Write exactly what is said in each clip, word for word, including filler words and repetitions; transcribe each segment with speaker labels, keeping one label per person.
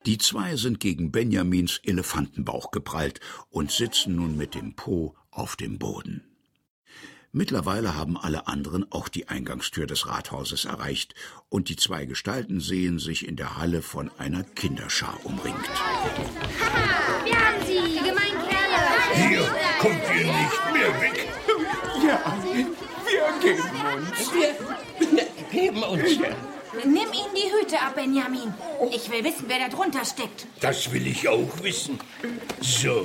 Speaker 1: Die zwei sind gegen Benjamins Elefantenbauch geprallt und sitzen nun mit dem Po auf dem Boden. Mittlerweile haben alle anderen auch die Eingangstür des Rathauses erreicht, und die zwei Gestalten sehen sich in der Halle von einer Kinderschar umringt.
Speaker 2: Haha, wir haben sie, die gemeinen Kerle.
Speaker 3: Hier kommt ihr nicht mehr weg.
Speaker 4: Ja, wir geben uns.
Speaker 5: Wir geben uns. Ja.
Speaker 6: Nimm ihnen die Hüte ab, Benjamin. Ich will wissen, wer da drunter steckt.
Speaker 3: Das will ich auch wissen. So.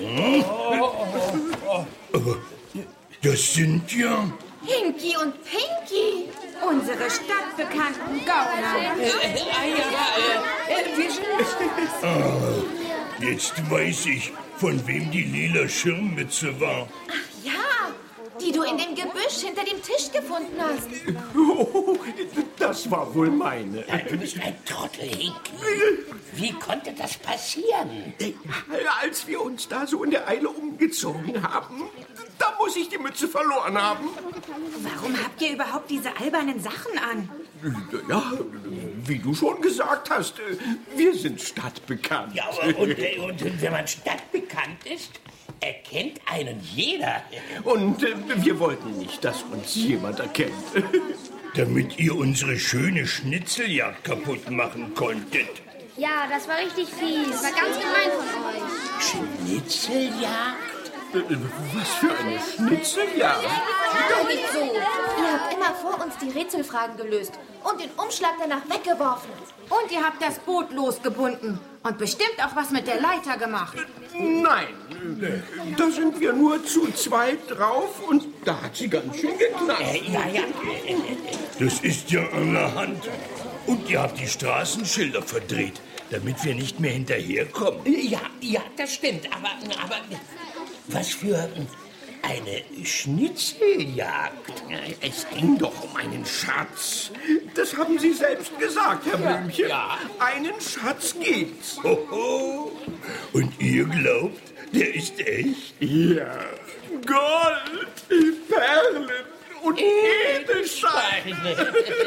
Speaker 3: Aber das sind ja...
Speaker 6: Hinky und Pinky, unsere stadtbekannten Gauner.
Speaker 5: Äh, äh, ja, äh, wir sind...
Speaker 3: Ah, jetzt weiß ich, von wem die lila Schirmmütze war.
Speaker 6: Ach ja, die du in dem Gebüsch hinter dem Tisch gefunden hast.
Speaker 4: Oh, das war wohl meine.
Speaker 5: Ja, du bist ein Trottel, Hinky. Wie konnte das passieren?
Speaker 4: Als wir uns da so in der Eile umgezogen haben, da muss ich die Mütze verloren haben.
Speaker 6: Warum habt ihr überhaupt diese albernen Sachen an?
Speaker 4: Ja, wie du schon gesagt hast, wir sind stadtbekannt.
Speaker 5: Ja, und, und, und wenn man stadtbekannt ist, erkennt einen jeder.
Speaker 4: Und äh, wir wollten nicht, dass uns jemand erkennt.
Speaker 3: Damit ihr unsere schöne Schnitzeljagd kaputt machen konntet.
Speaker 2: Ja, das war richtig fies. Das war ganz gemein von euch.
Speaker 5: Schnitzeljagd?
Speaker 4: Was für eine Schnitzeljagd?
Speaker 7: Doch nicht so. Ihr habt immer vor uns die Rätselfragen gelöst und den Umschlag danach weggeworfen.
Speaker 6: Und ihr habt das Boot losgebunden und bestimmt auch was mit der Leiter gemacht.
Speaker 4: Nein, da sind wir nur zu zweit drauf und da hat sie ganz schön geknallt.
Speaker 5: Äh, ja, ja.
Speaker 3: Das ist ja allerhand. Und ihr habt die Straßenschilder verdreht, damit wir nicht mehr hinterherkommen.
Speaker 5: Ja, ja, das stimmt. Aber, aber was für eine Schnitzeljagd?
Speaker 4: Es ging doch um einen Schatz. Das haben Sie selbst gesagt, Herr Blümchen.
Speaker 5: Ja.
Speaker 4: Einen Schatz gibt's.
Speaker 3: Hoho. Und ihr glaubt, der ist echt?
Speaker 4: Ja. Gold, Perlen und Edelsteine.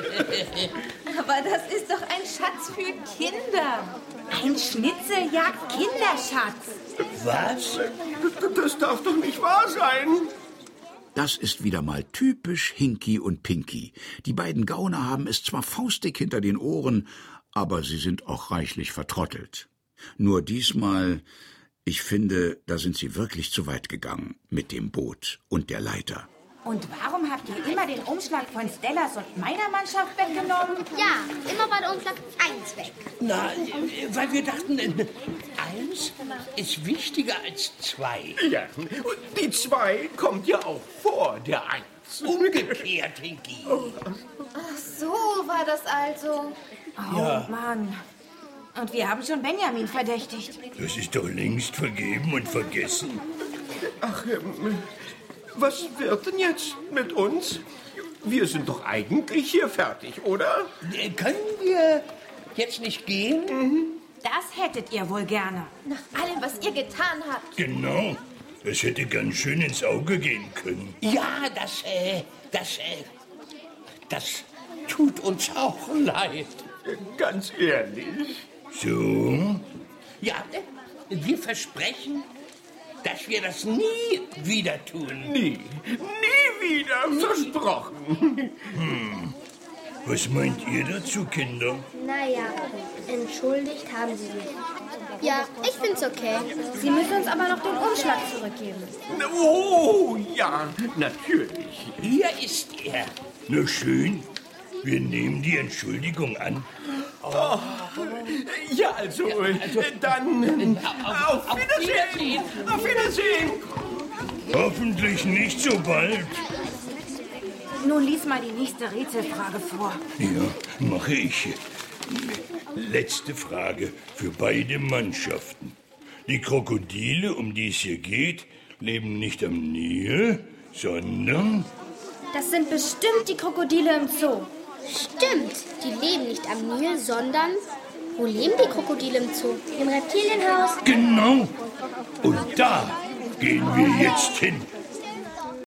Speaker 7: Aber das ist doch ein Schatz für Kinder.
Speaker 6: Ein Schnitzeljagd-Kinderschatz.
Speaker 5: Was?
Speaker 4: Das darf doch nicht wahr sein.
Speaker 1: Das ist wieder mal typisch Hinky und Pinky. Die beiden Gauner haben es zwar faustdick hinter den Ohren, aber sie sind auch reichlich vertrottelt. Nur diesmal, ich finde, da sind sie wirklich zu weit gegangen mit dem Boot und der Leiter.
Speaker 6: Und warum habt ihr immer den Umschlag von Stellas und meiner Mannschaft weggenommen?
Speaker 2: Ja, immer war der Umschlag eins weg.
Speaker 5: Na, weil wir dachten, eins ist wichtiger als zwei.
Speaker 4: Ja, und die zwei kommt ja auch vor der Eins.
Speaker 5: Umgekehrt, Hinky.
Speaker 7: Ach so war das also.
Speaker 6: Oh ja. Mann. Und wir haben schon Benjamin verdächtigt.
Speaker 3: Das ist doch längst vergeben und vergessen.
Speaker 4: Ach, ähm, was wird denn jetzt mit uns? Wir sind doch eigentlich hier fertig, oder?
Speaker 5: Äh, Können wir jetzt nicht gehen?
Speaker 6: Mhm. Das hättet ihr wohl gerne.
Speaker 7: Nach allem, was ihr getan habt.
Speaker 3: Genau. Das hätte ganz schön ins Auge gehen können.
Speaker 5: Ja, das, äh, das, äh, das tut uns auch leid.
Speaker 4: Ganz ehrlich.
Speaker 3: So?
Speaker 5: Ja, äh, wir versprechen, dass wir das nie wieder tun.
Speaker 4: Nie, nie wieder, versprochen.
Speaker 3: Hm. Was meint ihr dazu, Kinder?
Speaker 2: Naja, entschuldigt haben sie sich. Ja, ich find's okay. Sie müssen uns aber noch den Umschlag zurückgeben.
Speaker 4: Oh, ja, natürlich.
Speaker 5: Hier ist er.
Speaker 3: Na schön, wir nehmen die Entschuldigung an.
Speaker 4: Oh, ja, also, also dann auf, auf, auf Wiedersehen. Auf Wiedersehen.
Speaker 3: Hoffentlich nicht so bald.
Speaker 6: Nun lies mal die nächste Rätselfrage vor.
Speaker 3: Ja, mache ich. Letzte Frage für beide Mannschaften. Die Krokodile, um die es hier geht, leben nicht am Nil, sondern...
Speaker 2: Das sind bestimmt die Krokodile im Zoo. Stimmt, die leben nicht am Nil, sondern... Wo leben die Krokodile im Zoo? Im Reptilienhaus?
Speaker 3: Genau. Und da gehen wir jetzt hin.